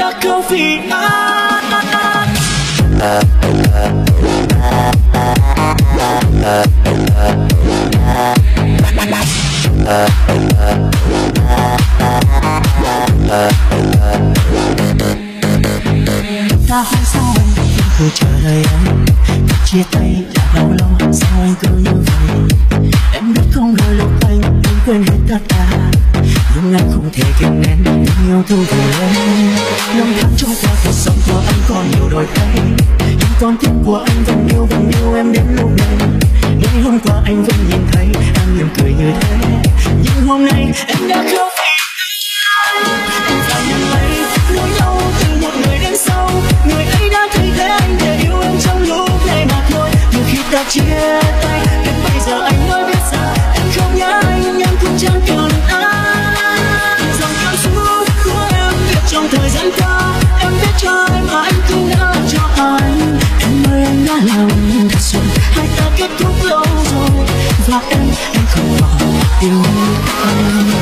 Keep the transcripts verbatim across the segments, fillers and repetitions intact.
đã không vì anh. Ta hỏi sao anh vẫn cứ chờ đợi anh, chia tay đã bao lâu sao anh cứ như vậy. Em biết không đợi lúc anh em quên hết tất cả, nhưng anh không thể kìm nén tình yêu thương của em. Năm tháng trôi qua cuộc sống của anh còn nhiều đổi thay, nhưng con tim của anh vẫn yêu vẫn yêu em đến lúc này. Ngày hôm qua anh vẫn nhìn thấy em mỉm cười như thế, nhưng hôm nay em đã không vì anh. Em phải nhận lấy nỗi đau từ một người đến sau, người ấy đã thay thế anh để yêu em trong lúc này mà thôi. Từ khi ta chia tay đến bây giờ anh mới biết rằng em không nhớ anh, em cũng chẳng cần anh. Dòng cảm xúc của em viết trong thời gian qua, em viết cho em mà anh cũng đã cho anh. Em ơi anh đã làm thật rồi, hai ta kết thúc lâu rồi, và em em không còn yêu anh.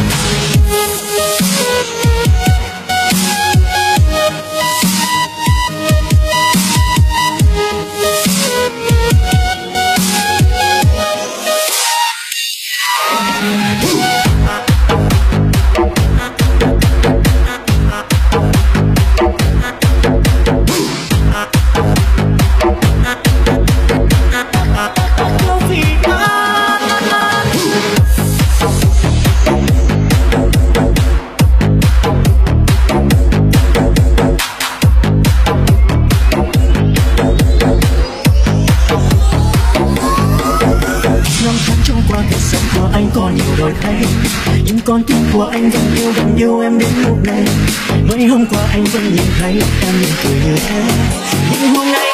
Anh còn nhiều đổi thay, nhưng con tim của anh vẫn yêu vẫn yêu em đến lúc này. Mấy hôm qua anh vẫn nhìn thấy em mỉm cười như thế, nhưng hôm nay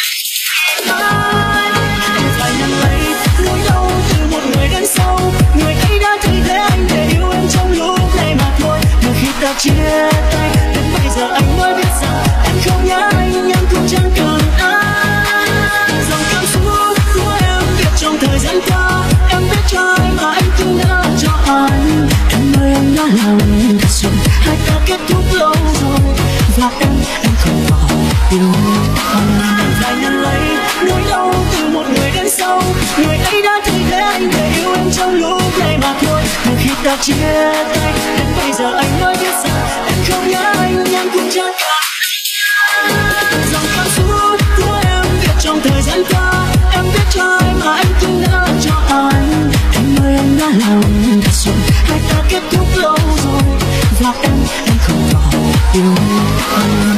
anh phải nhận lấy nỗi đau từ một người đến sau, người ấy đã thay thế anh để yêu em trong lúc này mà thôi. Từ khi ta chia tay đến bây giờ anh mới biết rằng em không nhớ anh, em cũng chẳng cần anh. Dòng cảm xúc của em viết trong thời gian qua, em viết cho anh mà anh cũng đã cho anh. Em ơi anh đã làm thật rồi, hai ta kết thúc lâu rồi, và em em không còn yêu anh. Em phải nhận lấy nỗi đau từ một người đến sau, người ấy đã thay thế anh để yêu em trong lúc này mà thôi. Từ khi ta chia tay đến bây giờ anh mới biết rằng em không nhớ anh, em cũng chẳng cần anh. Dòng cảm xúc của em viết trong thời gian qua, em viết cho em mà anh cũng đã cho anh. Em ơi anh đã làm thật rồi, hai ta kết thúc lâu rồi, và em em không còn yêu anh.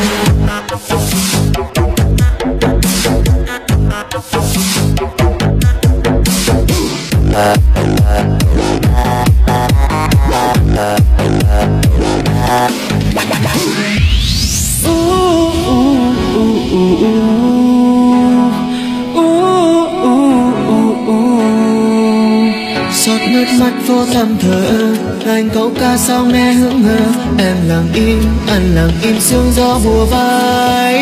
Giọt nước mắt vô tâm thở, anh câu ca sao nghe hững hờ. Em lặng im, anh lặng im, sương gió mùa vai.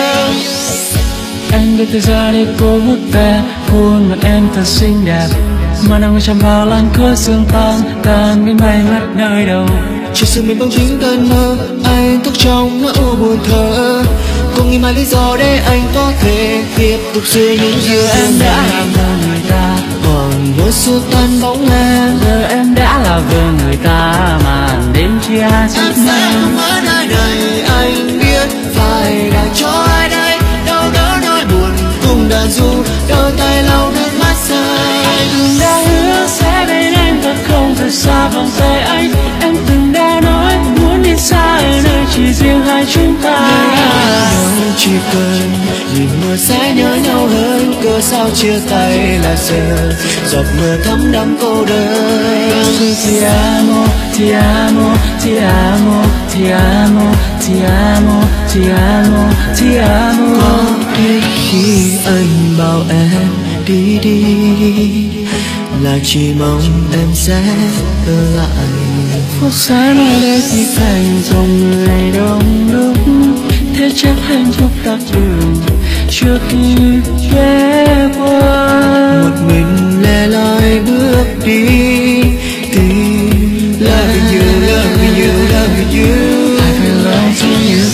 Anh đưa tay ra để cô vút về, khuôn mặt em thật xinh đẹp, mà nắng chạm vào làn khói sương tan tan bên bay mất nơi đâu. Chỉ sự mình bỗng chính cơn mơ, anh thức trong nỗi u buồn thở. Không nghĩ mãi lý do để anh có thể tiếp tục suy những điều em đã làm vợ người ta, còn với xua tan bóng em. giờ em đã là vợ người ta, màn đêm chia hai Em sẽ không ở nơi này, anh biết phải đành cho ai đây. Đâu đỡ nỗi buồn cùng đàn du, đôi tay lau nước mắt rơi. Anh từng đã hứa sẽ bên em thật không rời xa vòng tay anh. Em từng đã nói muốn đi xa ở nơi chỉ riêng hai chúng ta. Nếu chỉ cần nhìn mưa sẽ nhớ nhau hơn, cớ sao chia tay là giờ giọt mưa thấm đẫm cô đơn. Ti amo, ti amo, ti amo, ti amo, ti amo, ti amo, ti amo. Có biết khi anh bảo em đi đi là chỉ mong em sẽ ở lại. Phút sáng mai đây thì thành dòng người đông đúc, thế chắc hạnh phúc tắt đường trước khi ghé qua. Một mình lẻ loi bước đi, tìm loving you, loving you, loving you. I belong to you.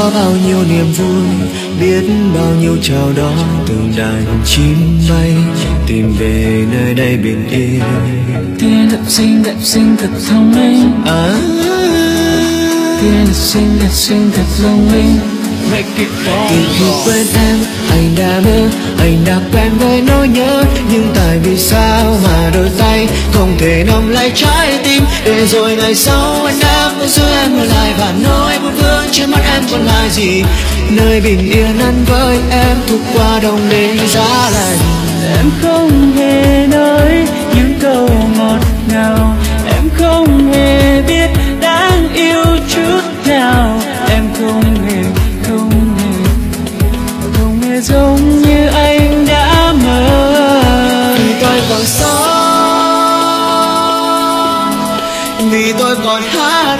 có bao nhiêu niềm vui, biết bao nhiêu chào đón từng đàn chim bay tìm về nơi đây bình yên. Tiên thật xinh đẹp xinh thật thông minh, À, tiên thật xinh đẹp xinh thật thông minh. từ khi quên em anh đã mơ, anh đã quen với nỗi nhớ, nhưng tại vì sao mà đôi tay không thể nắm lấy trái tim, để rồi ngày sau anh đã muốn giữ em ở lại và nỗi buồn vương trên mắt em còn lại gì. Nơi bình yên ăn với em thuộc qua đông đến giá lạnh. Em không hề nói những câu ngọt ngào, em không hề biết đáng yêu chút nào, em không hề không hề không hề giống như anh đã mơ. Vì tôi còn sống, vì tôi còn hát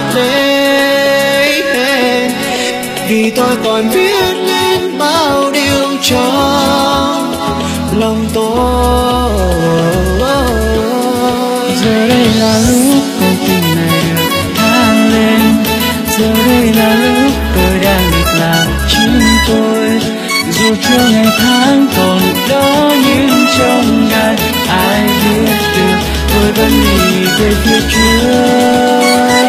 lên, vì tôi còn viết nên bao điều trong lòng tôi. Giờ đây là lúc câu tình này được vang lên, giờ đây là lúc tôi đang được làm chính tôi. Dù cho ngày tháng còn đó nhưng trong ngàn ai biết được tôi vẫn đi về phía trước.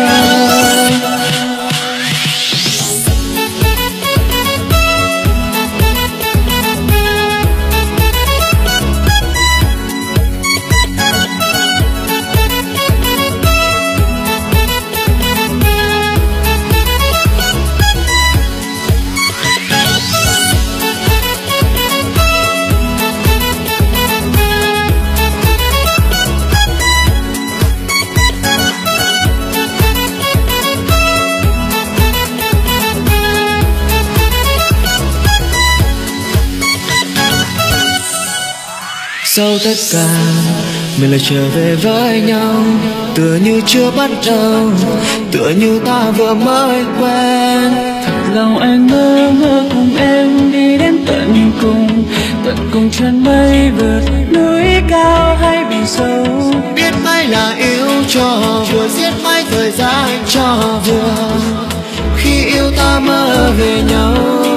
Sau tất cả mình lại trở về với nhau, tựa như chưa bắt đầu, tựa như ta vừa mới quen. Thật lòng anh mơ mơ cùng em đi đến tận cùng, tận cùng chân mây vượt núi cao hay biển sâu. Biết mấy là yêu cho vừa, giết mấy thời gian cho vừa, khi yêu ta mơ về nhau.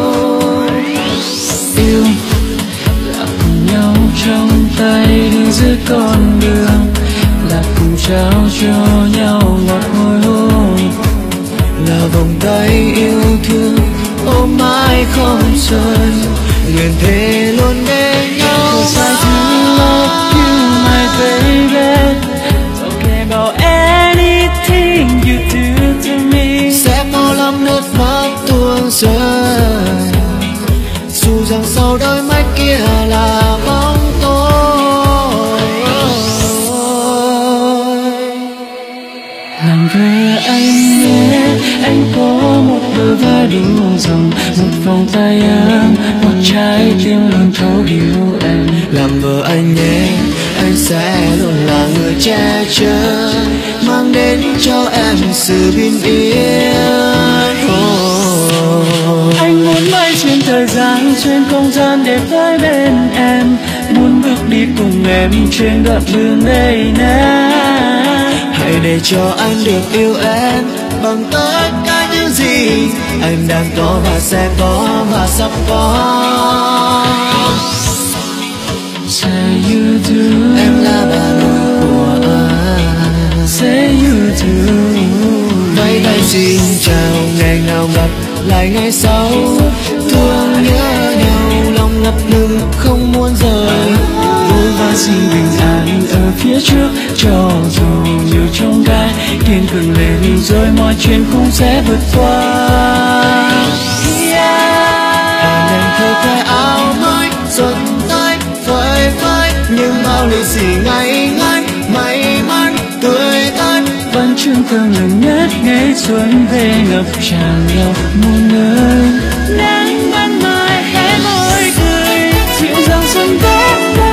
Yêu là cùng nhau trong tay đi giữa con đường, là cùng trao cho nhau ngọt hồi hôn, là vòng tay yêu thương ôm mãi không rời, nguyện thề luôn bên nhau. Cause I do love you my baby, don't care about anything you do to me. Sẽ có lắm nước mắt tuôn rơi, dù rằng sau đôi mắt kia là bóng tối. Làm vợ anh nhé, anh có một bờ vai đủ rộng, một vòng tay ấm, một trái tim luôn thấu hiểu em. Làm vợ anh nhé, anh sẽ luôn là người che chở, mang đến cho em sự bình yên. Oh. Anh muốn bay xuyên thời gian, xuyên không gian để tới bên em, muốn bước đi cùng em trên đoạn đường đầy nắng. Hãy để cho anh được yêu em bằng tất cả những gì anh đang có và sẽ có và sắp có. Say you do, Em là bà nội của anh. say you do. Vẫy tay xin chào, ngày nào gặp lại ngày sau, thương nhớ nhau lòng ngập ngừng không muốn rời. Vui và xin bình an ở phía trước, cho dù nhiều trong gai kiên cường lên rồi mọi chuyện cũng sẽ vượt qua. Anh em thơ khoe áo mới xuân tới phơi phới, nhưng bao lì xì ngày ngày may mắn tươi tắn Vẫn chương thơm lần nhất ngày xuân về ngập tràn ngập muôn nơi. Nắng ban mai hé môi cười dịu dàng xuân đến đây.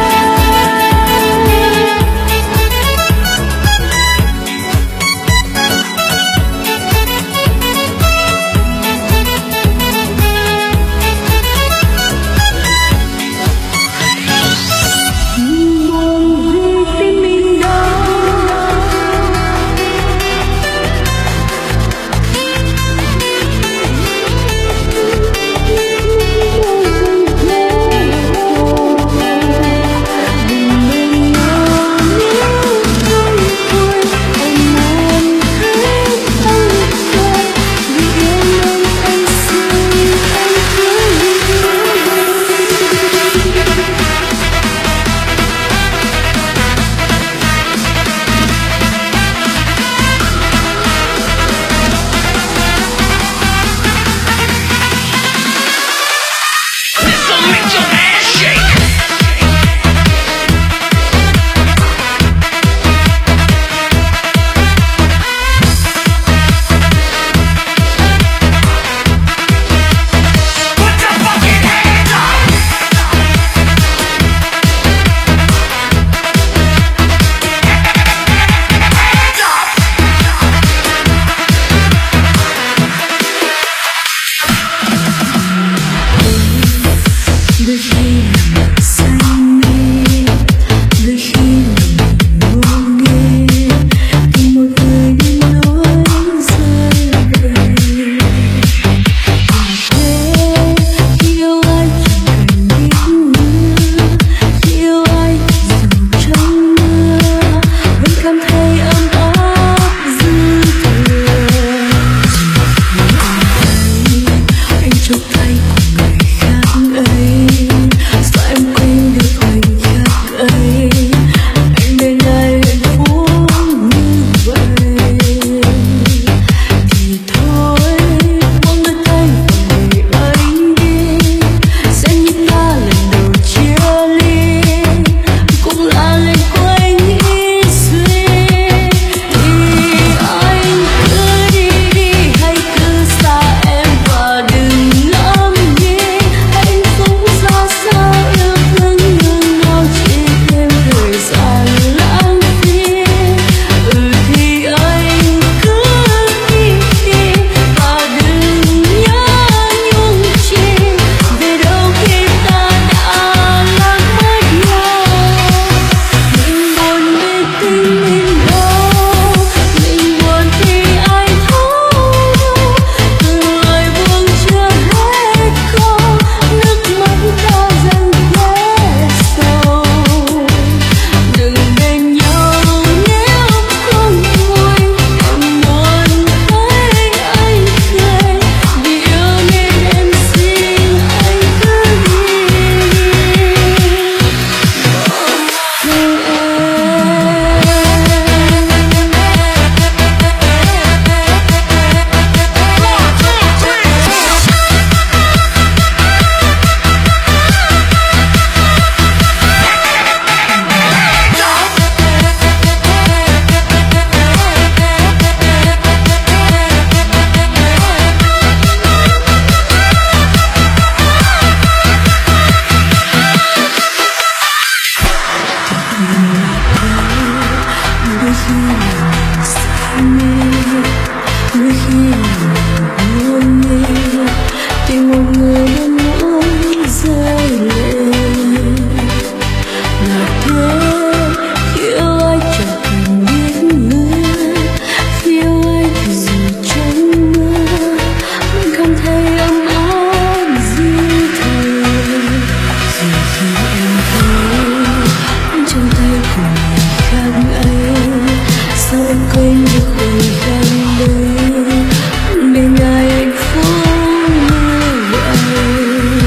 quên được khoảng khắc đấy bên ai hạnh phúc như vậy.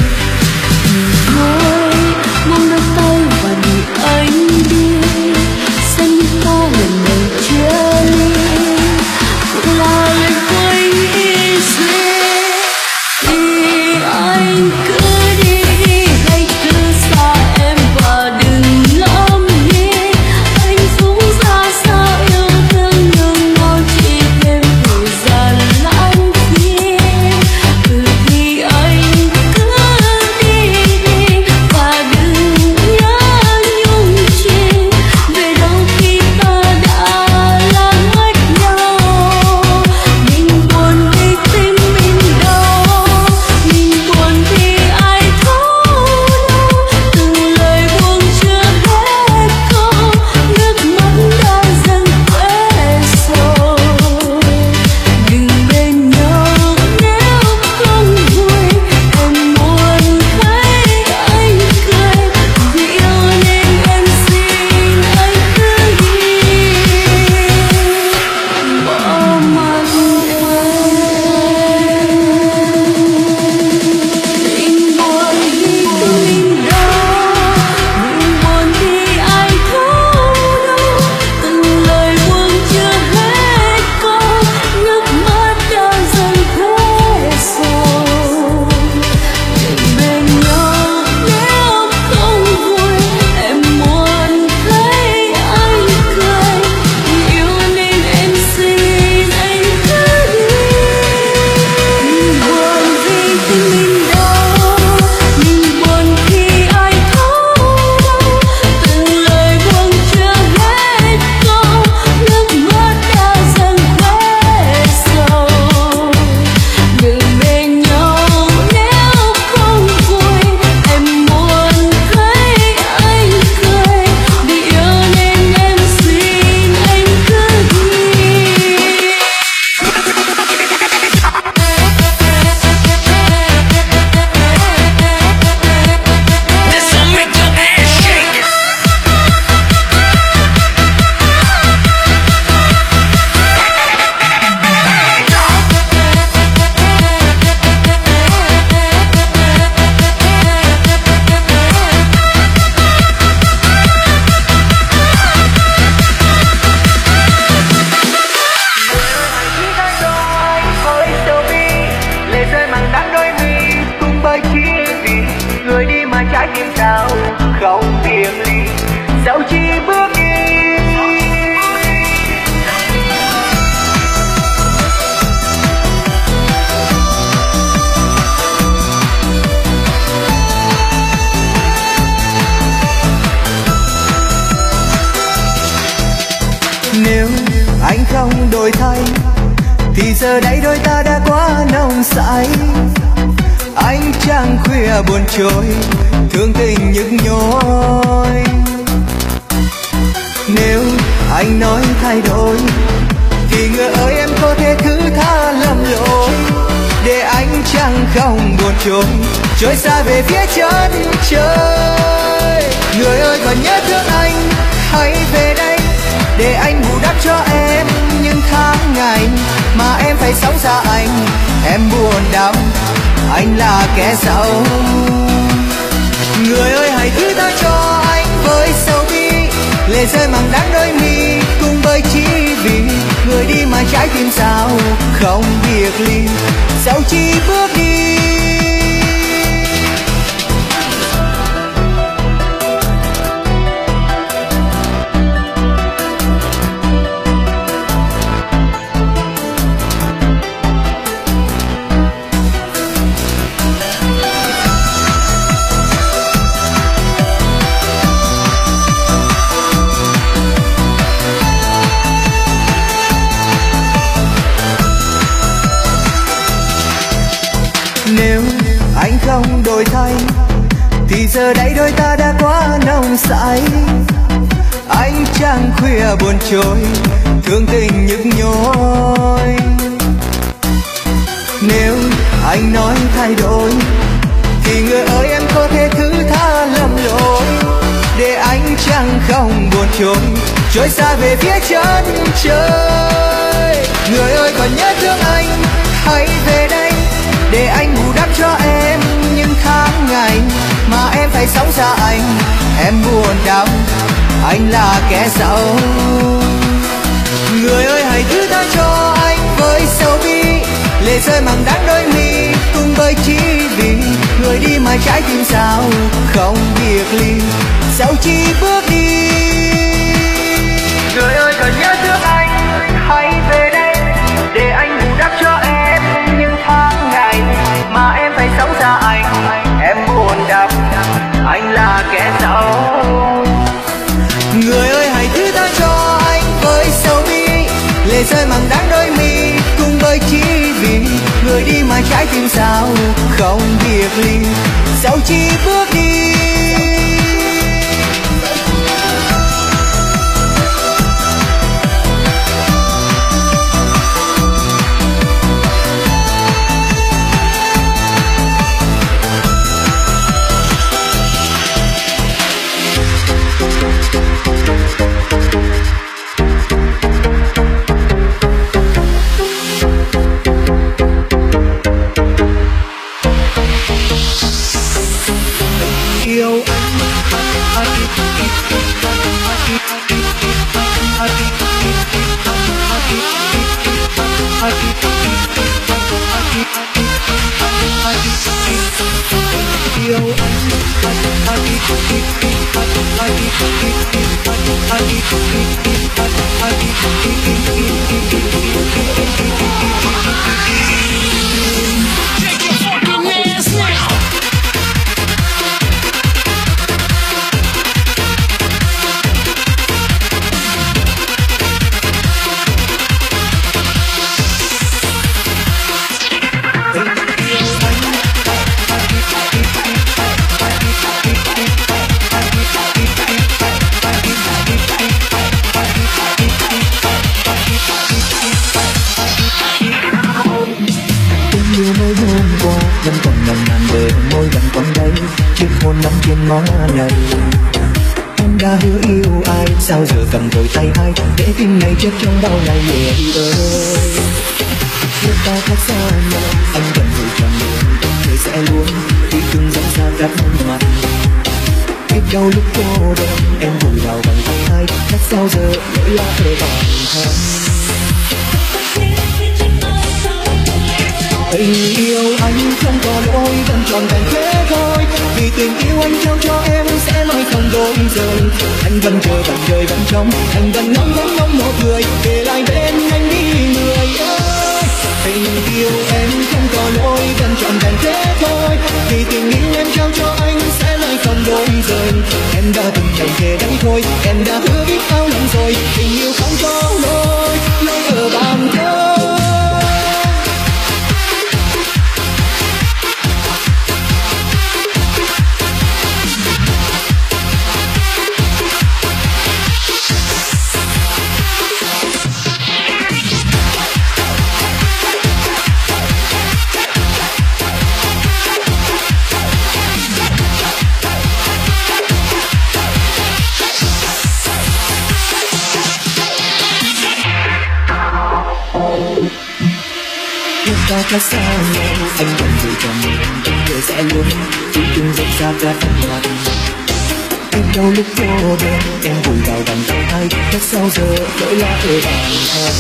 Thôi buông đôi tay và để anh đi, xem như ta lần đầu chia ly cũng là lời quay nghĩ duyên. Thì anh cứ đi đi, hãy cứ xa em và đừng ngẫm nghĩ anh cũng ra sao yêu thương nhưng nó chỉ thêm thời gian lãng phí. Ừ thì anh cứ đi đi và đừng nhớ nhung chi, về đâu khi ta đã là ngách nhau. Mình buồn vì tim mình đau, mình buồn thì ai thấu đâu, từng lời buông chưa hết câu, nước mắt đã dần quê sầu. Đừng bên nhau nếu không vui, em muốn thấy anh cười, vì yêu nên em xin anh cứ đi bỏ mặc em. Mình buồn vì tim mình đau, mình buồn thì ai thấu đâu, từng lời buông chưa hết câu, nước mắt đã dần quê sầu. Đừng bên nhau nếu không vui, em muốn thấy anh cười, vì yêu nên em xin anh cứ đi. Mình buồn vì tim mình đau, mình buồn thì ai thấu đâu, từng lời buông chưa hết câu, nước mắt đã dần quê sầu. Đừng bên nhau nếu không vui, em muốn thấy anh cười, vì yêu nên em xin anh cứ đi. This'll make your ass shake. Với sầu bi lệ rơi màng đắng đôi mi cùng bởi chỉ vì người đi mà trái tim sao không biệt ly, dẫu chỉ bước đi. Nếu anh không đổi thay thì giờ đây đôi ta đã quá nồng say. Anh chẳng khuya buồn trôi, thương tình nhức nhối. Nếu anh nói thay đổi thì ngờ ơi em có thể thứ tha lầm lỗi, để anh chẳng không buồn trôi, trôi xa về phía chân trời. Người ơi còn nhớ thương anh, hãy về đây để anh bù đắp cho em những tháng ngày mà em phải sống xa anh. Em buồn đau, anh là kẻ xấu. Người ơi hãy thứ tha cho anh với sầu bi lệ rơi màng đắng đôi mi cùng bởi chỉ vì người đi mà trái tim sao không biệt ly, dẫu chỉ bước đi. Nếu anh không đổi thay thì giờ đây đôi ta đã quá nồng say. Anh chẳng khuya buồn trôi, thương tình nhức nhối. Nếu anh nói thay đổi thì người ơi em có thể thứ tha lầm lỗi, để anh chẳng không buồn trôi, trôi xa về phía chân trời. Người ơi còn nhớ thương anh, hãy về đây để anh bù đắp cho em những tháng ngày mà em phải sống xa anh. Em buồn đau, anh là kẻ xấu. Người ơi hãy thứ tha cho anh với sầu bi, lệ rơi màng đắng đôi mi cùng bởi chỉ vì người đi mà trái tim sao không biệt ly, sao chỉ bước đi. Người ơi còn nhớ thương anh, hãy về đây để anh bù đắp cho em những tháng ngày mà em phải sống xa anh. Em buồn đau, anh là kẻ xấu. Người ơi hãy thứ tha cho anh với sầu bi, lệ rơi màng đắng đôi mi cùng bởi chỉ vì người đi mà trái tim sao không biệt ly, sao chỉ bước đi. Sao giờ cầm đôi tay ai để tim này chết trong bao ngày người ơi. Lúc ta cách xa nhau anh vẫn vui tròn niềm người sẽ luôn khi từng dặn xa cách mặt. Biết đâu lúc cô đơn em vùi vào bằng tay ai, cách sao giờ nỗi lo về bản thân. Tình yêu anh không có lỗi vẫn tròn vẹn thế thôi, vì tình yêu anh trao cho em sẽ mãi không đổi rời. Anh vẫn chờ vẫn trời vẫn trông, anh vẫn ngóng ngóng ngóng một người để lại bên anh đi người ơi. Tình yêu em không có lỗi vẫn tròn vẹn thế thôi, vì tình yêu em trao cho anh sẽ mãi không đổi rời. Em đã từng chẳng thể đấy thôi, em đã hứa biết bao lần rồi, tình yêu không có lỗi, lỗi ở bản thân. Ta cách xa nhau anh vẫn vui cho mình người sẽ luôn chỉ chung dẫu xa cách mặt. Em đâu lúc cô đơn em vùi vào vòng tay ai, cách sao giờ lỗi là ở bản thân.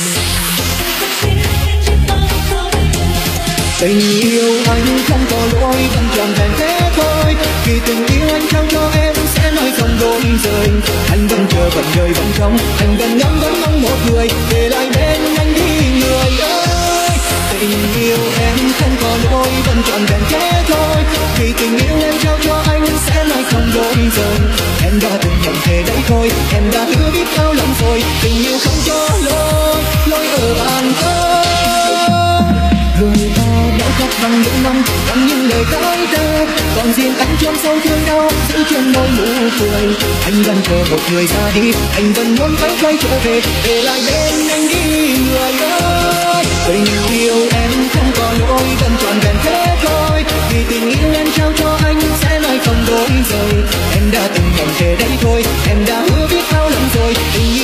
Tình yêu anh không có lỗi vẫn tròn vẹn thế thôi, vì tình yêu anh trao cho em sẽ nói không đổi rời. Anh vẫn chờ vẫn đợi vẫn trông, anh vẫn ngóng vẫn ngóng một người để lại bên anh đi người ơi. Tình yêu em không có lỗi vẫn trọn vẹn thế thôi, vì tình yêu em trao cho anh sẽ mãi không đổi rời. Em đã từng nhận thế đấy thôi, em đã hứa biết bao lần rồi, tình yêu không có lỗi, lỗi ở bản thân. Người ta đã khóc bằng những năm, bằng những lời cãi tơ, còn riêng anh trong sâu thương đau giữ trên môi nụ cười. Anh vẫn chờ một người ra đi, anh vẫn muốn phải quay trở về để lại bên anh đi người ơi. Tình yêu em không có lỗi vẫn trọn vẹn thế thôi, vì tình yêu em trao cho anh sẽ mãi không đổi rời. Em đã từng nhận thế đấy thôi, em đã hứa biết bao lần rồi, tình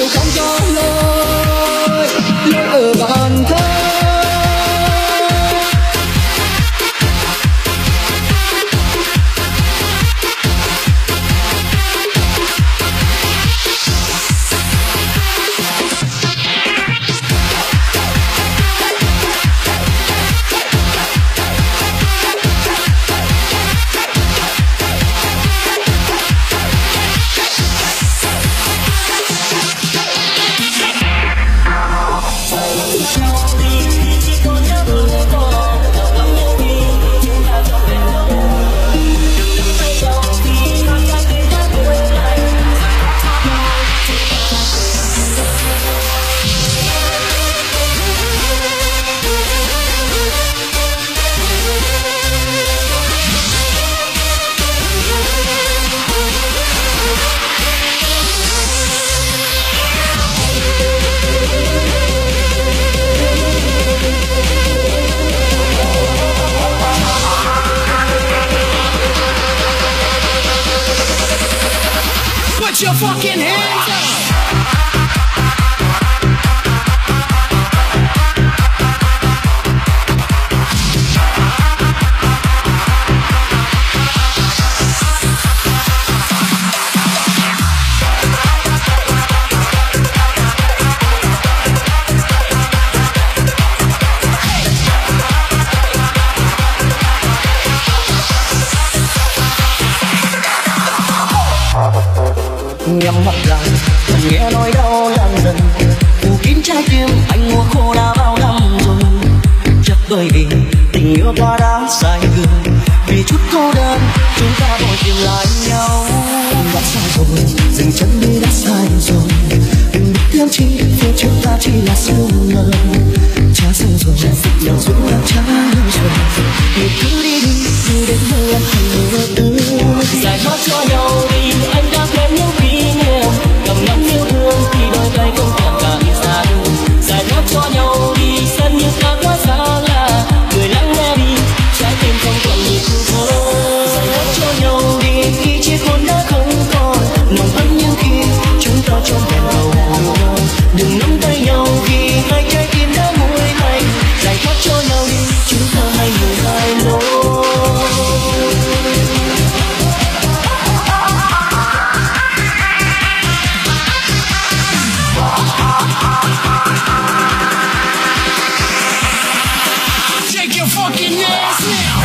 your fucking hands up. Nhắm mắt lại nghe nỗi đau lan dần phủ kín trái tim anh mùa khô đã bao năm rồi. Chắc bởi vì tình yêu ta đã sai người, vì chút cô đơn chúng ta vội tìm lại nhau. Đã sai rồi dừng chân đi, đã sai rồi đừng biết thêm chi phía trước ta chỉ là sương mờ. Cha sương rồi lòng dũng đã trả lời rồi, một thứ đi đi đi đến nơi em thành mưa ứ. Giải thoát cho nhau đi, anh đã quên những kỷ niệm cầm nắm yêu thương khi đôi tay không còn cả xa đường. Giải thoát cho nhau đi, xem như ta quá xa lạ, người lắng nghe đi trái tim không còn nhịp thở. Giải thoát cho nhau đi khi chiếc hôn đã không còn nồng ấm như khi chúng ta trọn vẹn đầu. Đừng nắm tay nhau khi hai trái tim đã nguội lạnh. Giải thoát cho nhau đi, chúng ta hai người hai lối. Take your fucking ass now.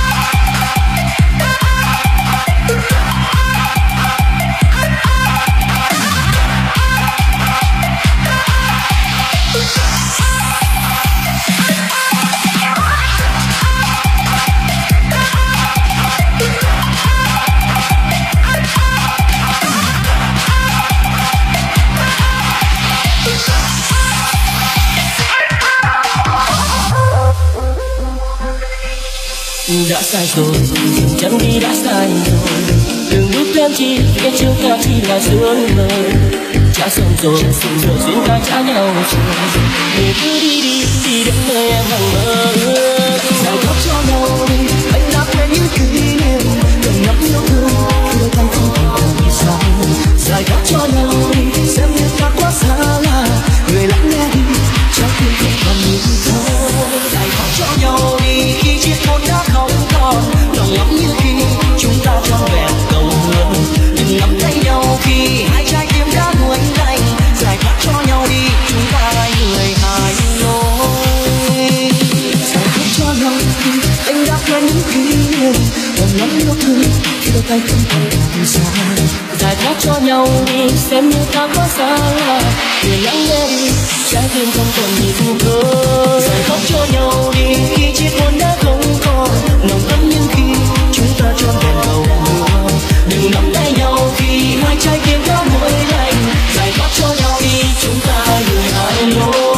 Đã sai rồi, dừng chân đi đã sai rồi đừng bước thêm chi, biết chúng ta chỉ là sương mờ. Đã xong rồi, rồi duyên ta trả nhau rồi, người cứ đi đi, đi đến nơi em hằng mơ ước. Giải thoát cho nhau đi, anh đã quên những kỷ niệm đừng nắm yêu thương khi đôi tay không còn vì sao. Giải thoát cho nhau đi, xem như ta quá xa lạ, người lắng nghe đi trái tim không còn nhịp thở. Giải thoát cho nhau đi khi chiếc hôn đã không còn lòng ấm như khi chúng ta trọn vẹn cầu hôn. Đừng nắm tay nhau khi hai trái tim đã nguội lạnh. Giải thoát cho nhau đi, chúng ta hai người hai lối. Giải thoát cho nhau đi, anh đã quên những kỷ niệm lòng lắm yêu thương khi đôi tay không còn từ xa. Giải thoát cho nhau đi, xem như ta quá xa lạ, để lắng nghe đi trái tim không còn nhịp thở. Giải thoát cho nhau đi khi chiếc hôn đã không còn nồng ấm như khi chúng ta trọn vẹn cầu mùa. Đừng nắm tay nhau khi hai trái tim đã nguội lạnh. Giải thoát cho nhau đi, chúng ta hai người hai lối.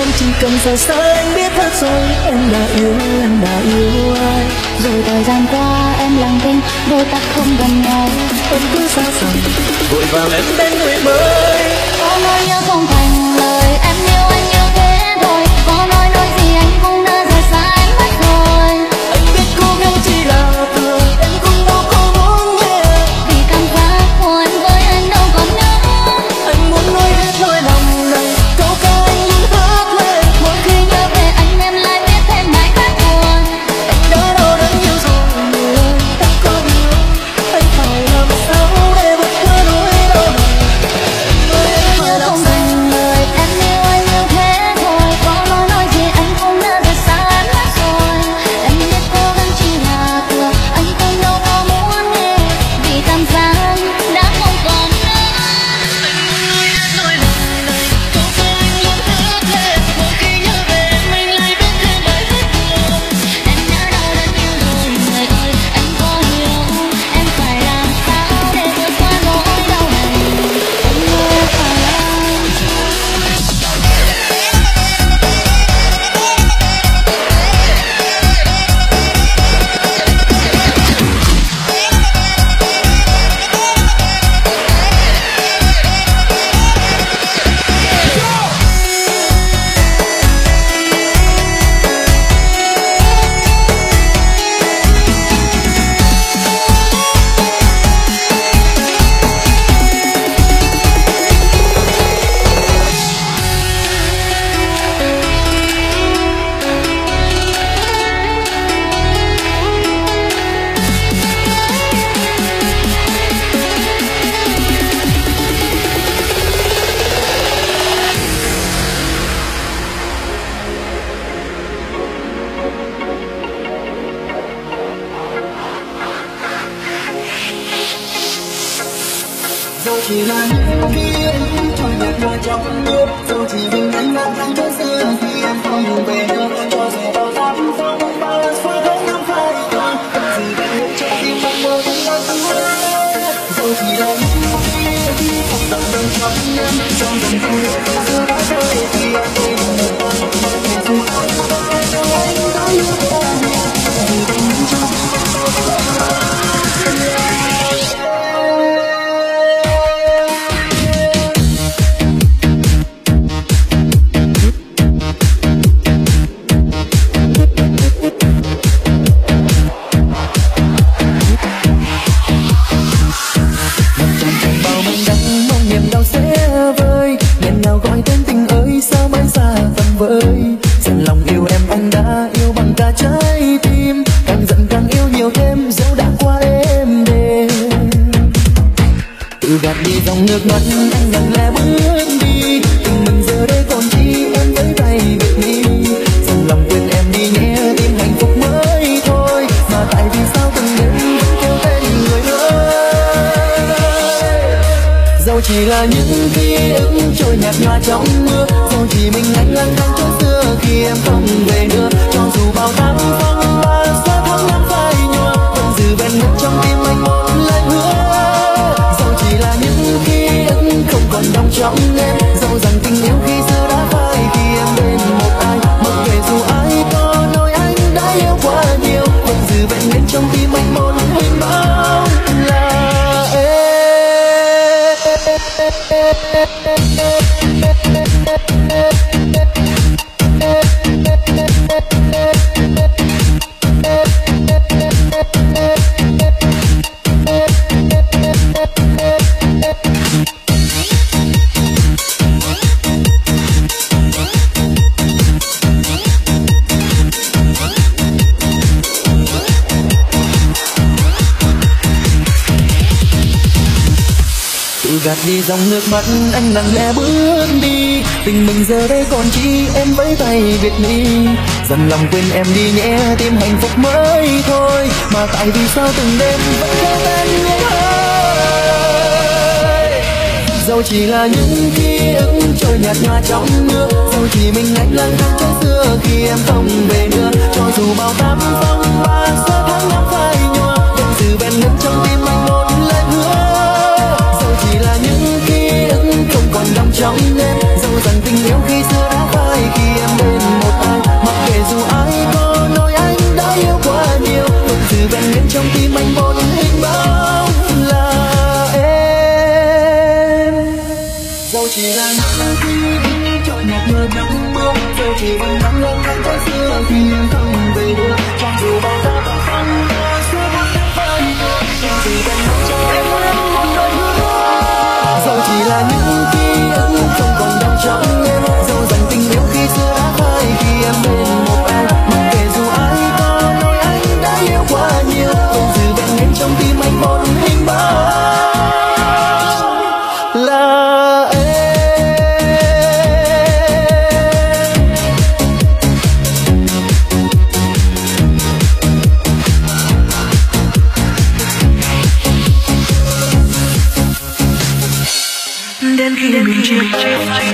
em chỉ cần xa xa anh biết hết rồi. Em đã yêu, em đã yêu ai. Rồi thời gian qua em lặng thinh, đôi ta không gần nhau. Em cứ xa xăm, vội vàng em đến người mới. Có nói nhớ không thành lời, em yêu anh như thế thôi. Có nói nói gì anh cũng đã rời xa em mất rồi. Anh biết cố gắng chỉ là thừa, em cũng đâu có muốn nghe. Vì cảm giác của anh với anh đâu còn nữa. Anh muốn nói hết nỗi lòng này, câu ca anh muốn hát lên. Mỗi khi nhớ về anh em lại biết thêm mãi khác buồn. Anh đã đau đớn nhiều rồi, người ơi, em có điều anh phải làm sao để vượt qua nỗi đau này. Người em Nhớ không thành lời, em yêu anh như thế thôi. Có nói nói gì anh cũng đã rời xa em mất rồi. Em biết cố gắng chỉ là thừa, anh cũng đâu có muốn nghe. Vì cảm giác đã không còn nữa. anh muốn nói hết nỗi lòng này, câu ca anh muốn hát lên. Mỗi khi nhớ về em anh lại biết thêm bài hát buồn. Em đã đau đớn nhiều rồi người ơi, anh có hiểu em phải làm sao để vượt qua nỗi đau này. Em ơi phải anh. Dẫu chỉ là những ký ức trôi nhạt nhòa trong nước, dẫu chỉ mình anh lang thang cho xưa khi em không về nữa, cho dù bao tám phong ba xóa hết năm phai nhòa, gì vẫn hiện trong tim anh mơ vẫn là thương. Dẫu chỉ là những ký ức không tận bên trong em, trong dòng vui khi xưa đã rơi khi em quên một con một ngày dù không có ai đâu anh đã yêu em, vì tình mình trong tim anh mơ vẫn là thương. Dần lòng yêu em anh đã yêu bằng cả trái tim, càng giận càng yêu nhiều thêm dẫu đã qua êm đềm. Tự gạt đi dòng nước mắt anh lặng lẽ bước đi, tình mình giờ đây còn chi em với tay biệt ly. Dần lòng quên em đi nhé, tìm hạnh phúc mới thôi, mà tại vì sao từng đêm vẫn kêu tên người ơi. Dẫu chỉ là những ký ức trôi nhạt nhòa trong mưa, dẫu chỉ mình anh lang thang cho xưa khi em không về nữa, cho dù bao tháng phong ba xóa tháng năm phai nhòa, vẫn giữ bên ngực trong tim anh một lời hứa. Dẫu chỉ là những ký ức không còn đong trong em, dẫu rằng tình yêu khi xưa đã phai khi em bên một ai, mặc kệ dù ai có nói anh đã yêu quá nhiều, vẫn giữ bên ngực trong tim anh một hình bóng là em. Gạt đi dòng nước mắt anh lặng lẽ bước đi, tình mình giờ đây còn chi em với tay biệt ly. Dần lòng quên em đi nhé, tìm hạnh phúc mới thôi, mà tại vì sao từng đêm vẫn kêu tên người ơi. Dẫu chỉ là những ký ức trôi nhạt nhòa trong nước, dẫu chỉ mình anh lang thang cho xưa khi em không về nữa, cho dù bao tám phong ba xóa tháng năm phai nhòa, vẫn giữ bên ngực trong tim anh một lời hứa. Chỉ là những ký ức không còn đong trong em, dẫu rằng tình yêu khi xưa đã phai khi vì vẫn nắng lên cánh tối xưa khi em không về nữa. Cho dù bao ta vẫn không ta sẽ bước đến với nhau, nhưng chỉ cần nói cho em em một lời hứa. Dẫu chỉ là những ký ức không còn đau trong em, dẫu rằng tình yêu khi xưa đã phai khi em bên một ai. Mặc kệ dù ai có nói anh đã yêu quá nhiều, vẫn giữ bên em trong tim anh một hình bóng là em. Đến khi mình chia tay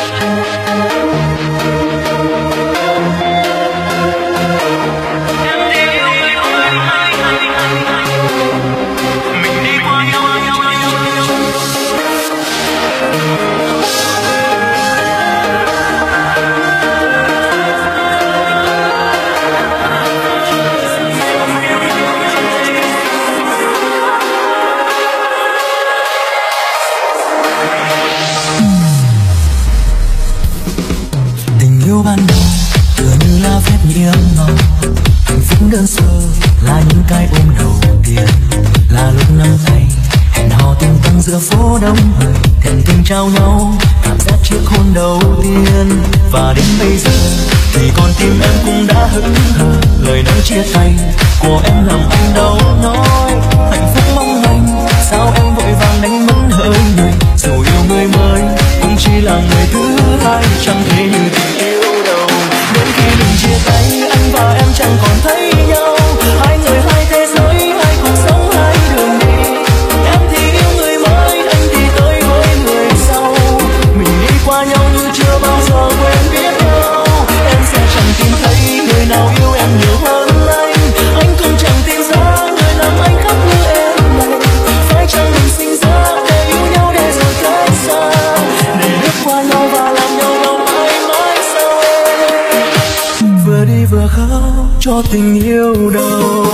ban đầu tựa như là phép nhiệm màu, hạnh phúc đơn sơ là những cái ôm đầu tiên, là lúc năm ngày hẹn hò tung tăng giữa phố đông người, thẹn thùng trao nhau cảm giác chiếc hôn đầu tiên. Và đến bây giờ thì con tim em cũng đã hững hờ, lời nói chia tay của em làm anh đau nói. Hạnh phúc mong manh sao em vội vàng đánh mất hơi người, dù yêu người mới cũng chỉ là người thứ hai, chẳng thể như tình yêu. Đến khi mình chia tay anh và em chẳng còn thấy nhau, hai người hai thế giới, hai cuộc sống hai đường đi. Em thì yêu người mới, anh thì tới với người sau, mình đi qua nhau như chưa bao giờ quen biết nhau. Em sẽ chẳng tìm thấy người nào yêu em nhiều hơn anh, anh cũng chẳng tìm ra người làm anh khóc như em này. Phải chăng mình sinh ra để yêu nhau để rồi cách xa, để lướt qua nhau và làm nhau đau mãi mãi sau. Vừa đi vừa khóc cho tình yêu đầu.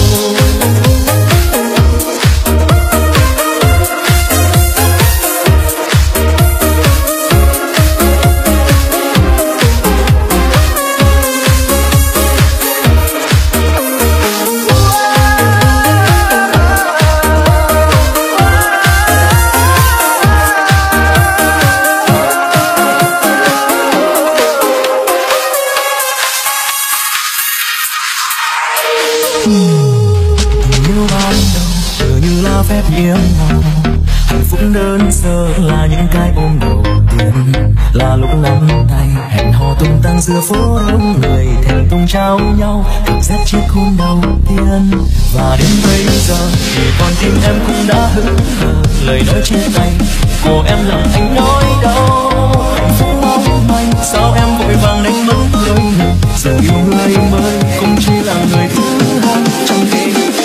Phép nhiệm màu, hạnh phúc đơn sơ là những cái ôm đầu tiên, là lúc nắm tay hẹn hò tung tăng giữa phố đông người, thẹn thùng trao nhau cảm giác chiếc hôn đầu tiên. Và đến bây giờ thì con tim em cũng đã hững hờ, lời nói chia tay của em làm anh nói đau. Hạnh phúc mong manh sao em vội vàng đánh mất đôi người, dù yêu người mới cũng chỉ là người thứ hai, chẳng thể.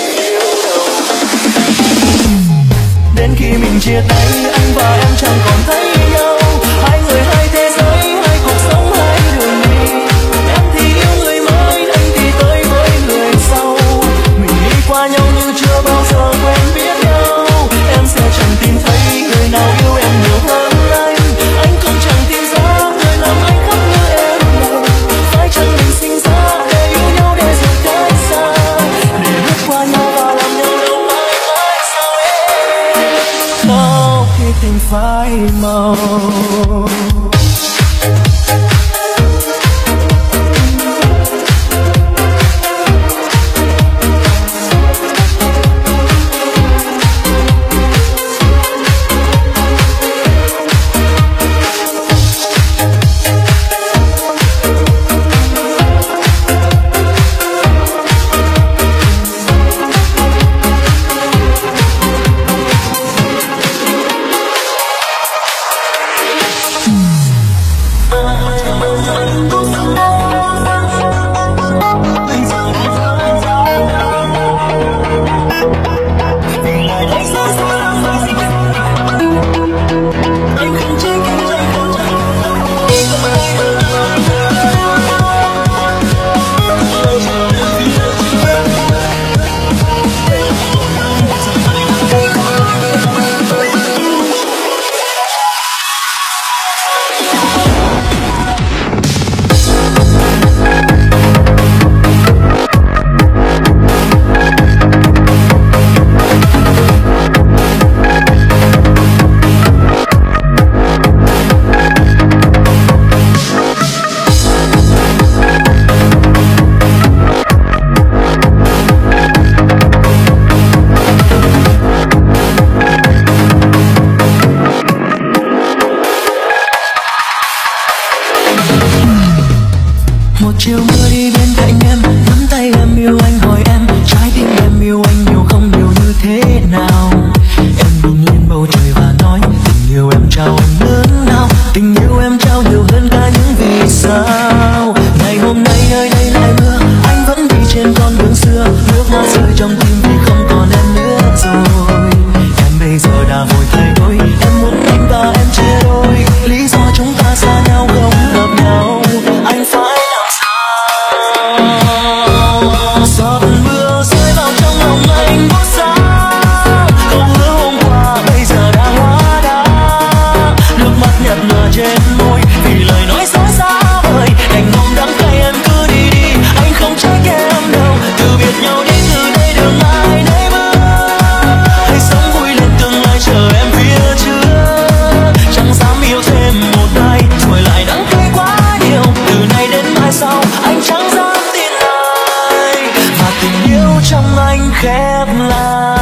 Đến khi mình chia tay anh và em chẳng còn thấy nhau, hai người hai thế giới, hai cuộc sống hai đường đi. Em thì yêu người mới, anh thì tới với người sau, mình đi qua nhau như chưa bao giờ quen biết nhau. Em sẽ chẳng tìm thấy người nào yêu em nhiều hơn anh, anh cũng chẳng tìm ra người làm anh khóc như em này. chiều mưa đi bên cạnh em, nắm tay em yêu anh hỏi em, trái tim em yêu anh nhiều không nhiều như thế nào. Em nhìn lên bầu trời và nói tình yêu em trao anh lớn lao, tình yêu em trao nhiều hơn cả những vì sao. Ngày hôm nay nơi đây lại mưa, anh vẫn đi trên con đường xưa, nước mắt rơi trong tim vì không còn em nữa rồi. Em bây giờ đã vội thay đổi, em muốn anh và em chia đôi, lý do chúng ta xa nhau không hợp nhau, anh phải làm sao? Giọt mưa rơi vào trong lòng anh buốt giá, câu hứa hôm qua bây giờ đã hóa đá. Nước mắt nhạt nhòa trên môi vì lời nói dối xa vời, đành mong đắng cay em cứ đi đi, anh không trách em đâu. Từ biệt nhau đi từ đây đường ai nấy bước, hãy sống vui lên tương lai chờ em phía trước. Chẳng dám yêu thêm một ngày rồi lại đắng cay quá nhiều, từ nay đến mai sau anh chẳng dám tin ai, và tình yêu trong anh khép lại.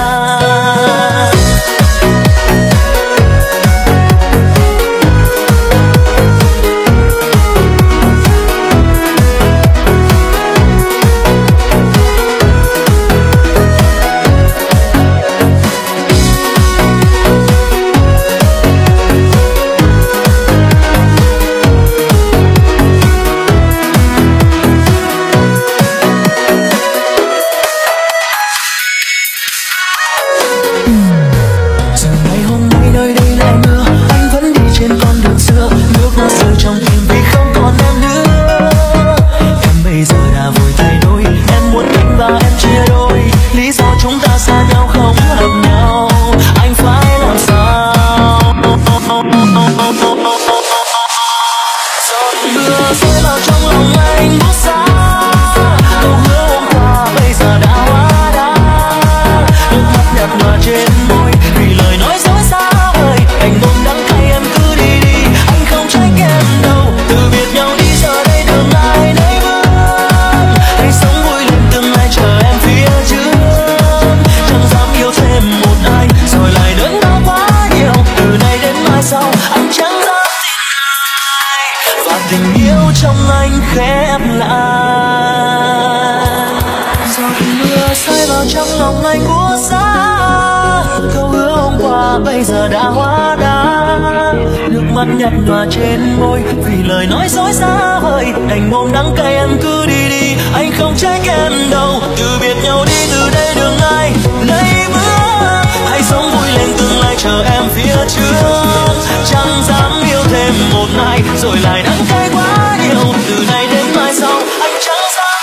Nhạt nhòa trên môi vì lời nói dối xa vời, đành mong đắng cay em cứ đi đi, anh không trách em đâu. Từ biệt nhau đi từ đây đường ai lấy bước, hãy sống vui lên tương lai chờ em phía trước. Chẳng dám yêu thêm một ngày rồi lại đắng cay quá nhiều, từ nay đến mai sau anh chẳng dám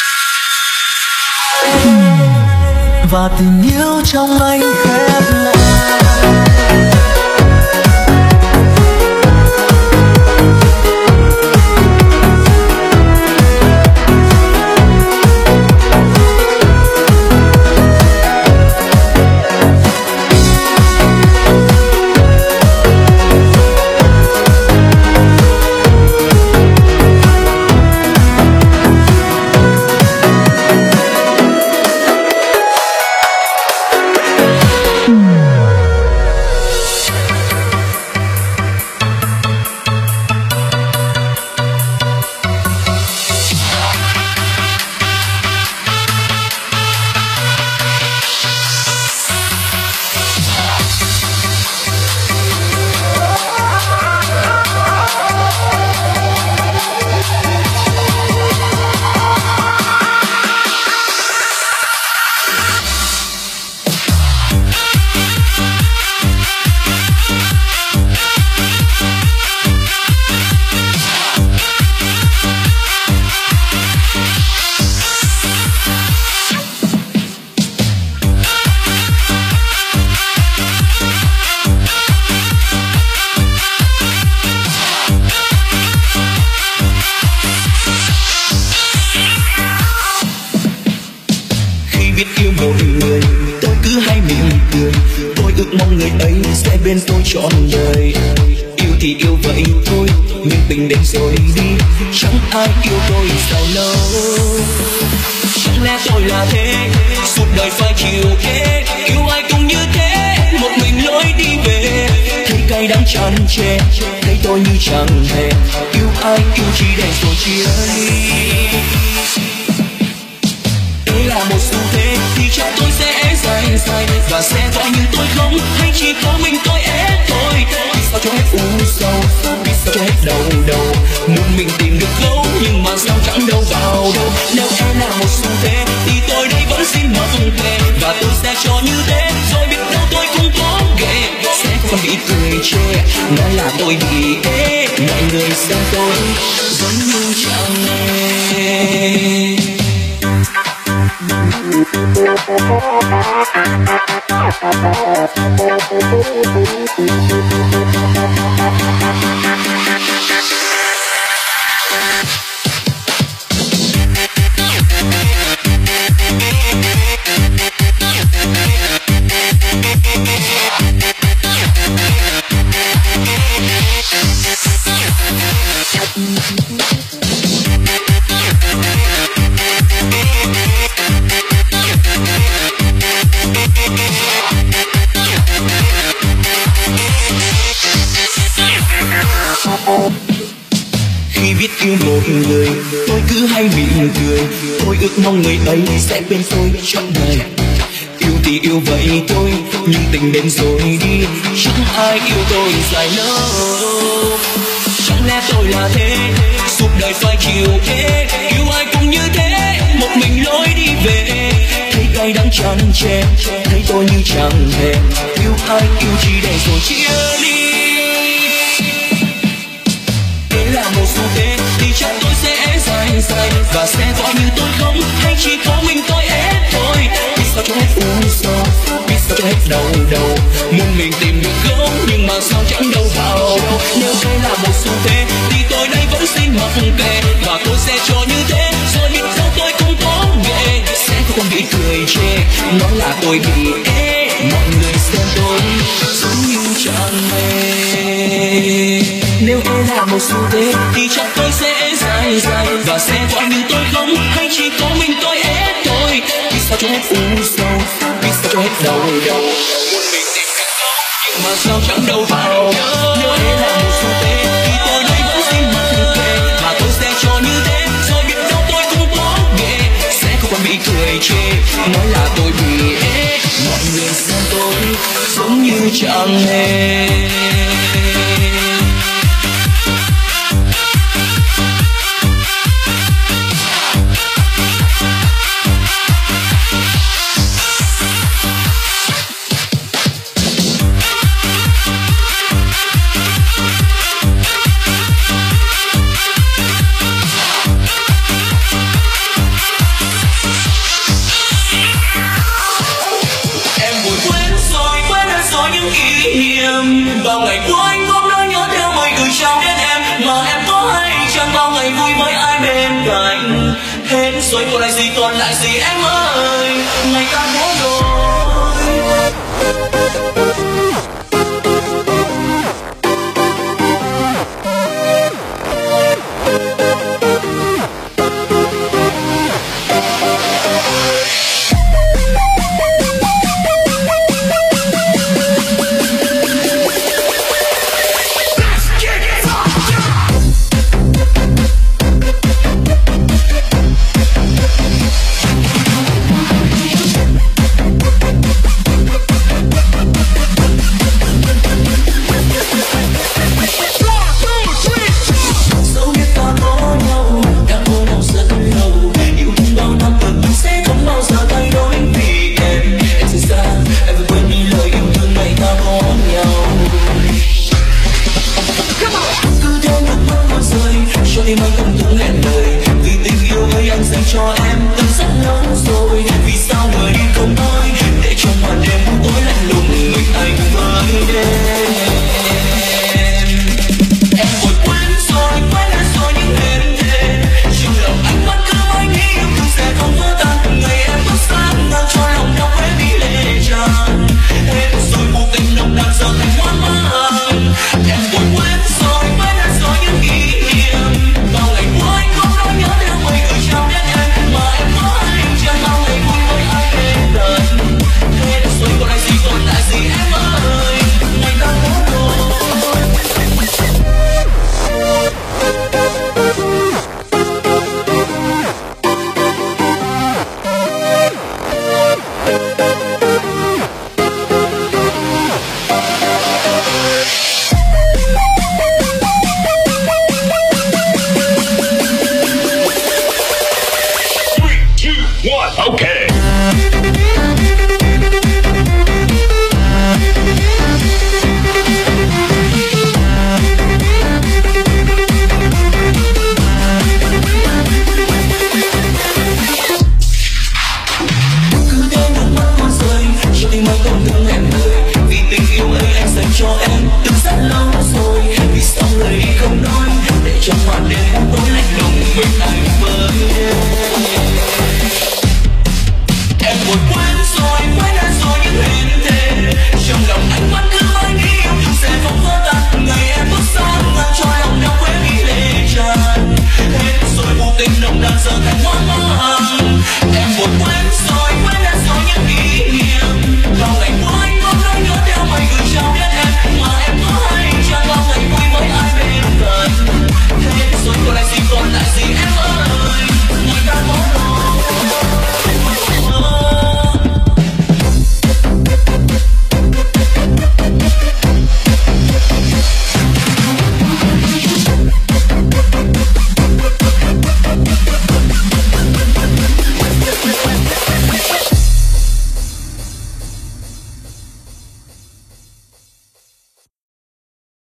tin ai, và tình yêu trong anh khép lại. bên tôi trọn đời. Yêu thì yêu vậy thôi, nhưng tình đến rồi đi, chẳng ai yêu tôi sao lâu. Chẳng lẽ tôi là thế, suốt đời phải chịu thế, yêu ai cũng như thế, một mình lối đi về. Thấy cay đắng tràn trề, thấy tôi như chẳng hề yêu ai, yêu chỉ để rồi chia ly. dài và sẽ gọi như tôi không hay chỉ có mình tôi ép thôi. Biết sao cho hết u sầu, biết sao cho hết đau đầu, muốn mình tìm được gấu nhưng mà sao chẳng đâu vào đâu. Nếu em là một xu thế thì tôi đây vẫn xin mặc kệ và tôi sẽ cho như thế rồi biết đâu tôi cũng có ghệ. Sẽ không bị cười chê nói là tôi bị ế, mọi người xem tôi giống như chẳng hề. Khi biết yêu một người, tôi cứ hay mỉm cười. Tôi ước mong người ấy sẽ bên tôi trọn đời. Yêu thì yêu vậy thôi, nhưng tình đến rồi đi, chẳng ai yêu tôi dài lâu. Chẳng lẽ tôi là thế, suốt đời phải chịu thế, yêu ai cũng như thế, một mình lối đi về. Thấy cay đắng chán chê, thấy tôi như chẳng hề yêu ai, yêu chỉ để rồi chia ly. Là một xu thế thì chắc tôi sẽ dài dài và sẽ gọi như tôi không hay chỉ có mình tôi ép thôi. Biết sao cho hết u sầu, biết sao cho hết đau đầu, muốn mình tìm được gấu nhưng mà sao chẳng đâu vào đâu. Nếu đây là một xu thế thì tôi đây vẫn xin mặc kệ và tôi sẽ cho như thế rồi biết sao tôi cũng có ghệ. Sẽ không bị cười chê nói là tôi bị ế, mọi người xem tôi giống như chẳng hề. Nếu tôi là một xu thế thì chắc tôi sẽ dài dài và sẽ gọi như tôi không hay chỉ có mình tôi ép thôi. Biết sao cho hết u sầu, biết sao cho hết đau đầu, muốn mình tìm được gấu nhưng mà sao chẳng đâu vào đâu. Nếu đây là một xu thế thì tôi đây vẫn xin mặc kệ và tôi sẽ cho như thế rồi biết đâu tôi cũng có ghệ. Sẽ không còn bị cười chê nói là tôi bị ế, mọi người xem tôi giống như chẳng hề. Bao ngày qua anh không nói nhớ theo mây gửi trao đến em, mà em có hay chẳng bao ngày vui với ai bên cạnh. Hết rồi còn lại gì còn lại gì em ơi, ngày ta có rồi. Cho em